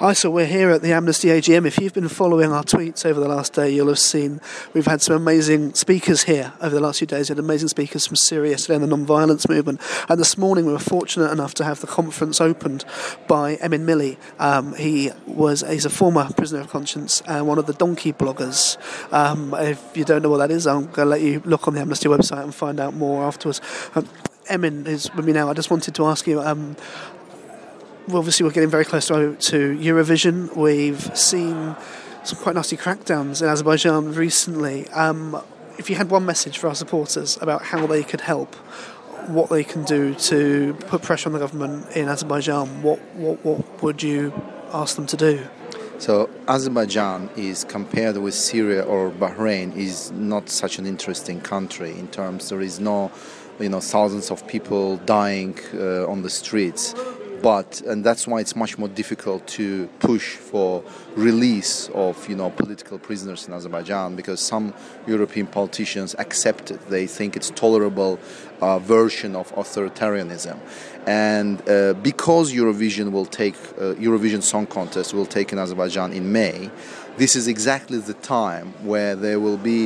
Hi, so we're here at the Amnesty AGM. If you've been following our tweets over the last day, you'll have seen we've had some amazing speakers here over the last few days. We had amazing speakers from Syria yesterday and the non-violence movement. And this morning we were fortunate enough to have the conference opened by Emin Milli. He's a former prisoner of conscience and one of the donkey bloggers. If you don't know what that is, I'm going to let you look on the Amnesty website and find out more afterwards. Emin is with me now. I just wanted to ask you... obviously, we're getting very close to Eurovision. We've seen some quite nasty crackdowns in Azerbaijan recently. If you had one message for our supporters about how they could help, what they can do to put pressure on the government in Azerbaijan, what would you ask them to do? So Azerbaijan is, compared with Syria or Bahrain, is not such an interesting country in terms there is no, thousands of people dying on the streets. And that's why it's much more difficult to push for release of, political prisoners in Azerbaijan, because some European politicians accept it. They think it's tolerable version of authoritarianism. And because Eurovision Song Contest will take in Azerbaijan in May, this is exactly the time where there will be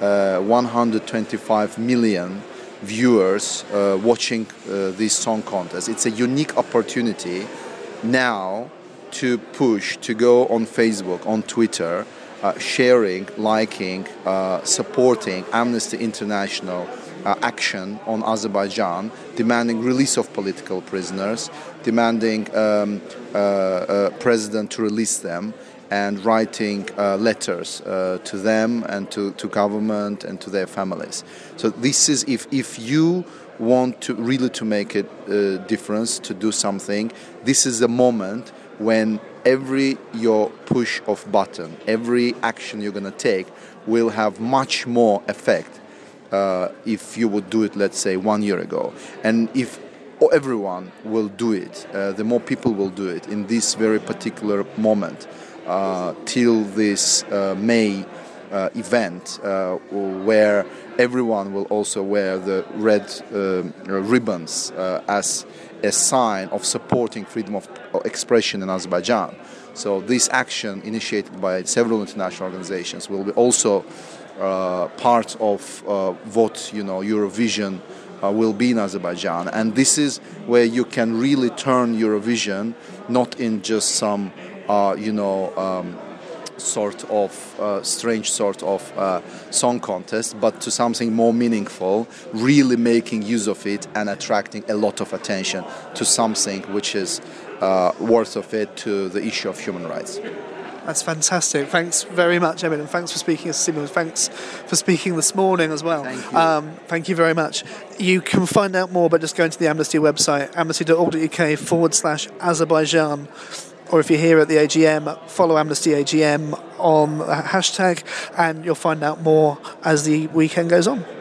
125 million viewers watching this song contest. It's a unique opportunity now to push, to go on Facebook, on Twitter, sharing, liking, supporting Amnesty International action on Azerbaijan, demanding release of political prisoners, demanding president to release them, and writing letters to them and to government and to their families. So this is, if you want to really to make a difference, to do something, this is the moment when your push of button, every action you're going to take will have much more effect if you would do it, let's say, 1 year ago. And if everyone will do it, the more people will do it in this very particular moment, till this May event, where everyone will also wear the red ribbons as a sign of supporting freedom of expression in Azerbaijan. So this action, initiated by several international organizations, will be also part of what Eurovision will be in Azerbaijan. And this is where you can really turn Eurovision not in just some strange sort of song contest, but to something more meaningful, really making use of it and attracting a lot of attention to something which is worth of it, to the issue of human rights. That's fantastic. Thanks very much, Emin, and thanks for speaking. Thanks for speaking this morning as well. Thank you. Thank you very much. You can find out more by just going to the Amnesty website, amnesty.org.uk/Azerbaijan. Or if you're here at the AGM, follow Amnesty AGM on the hashtag, and you'll find out more as the weekend goes on.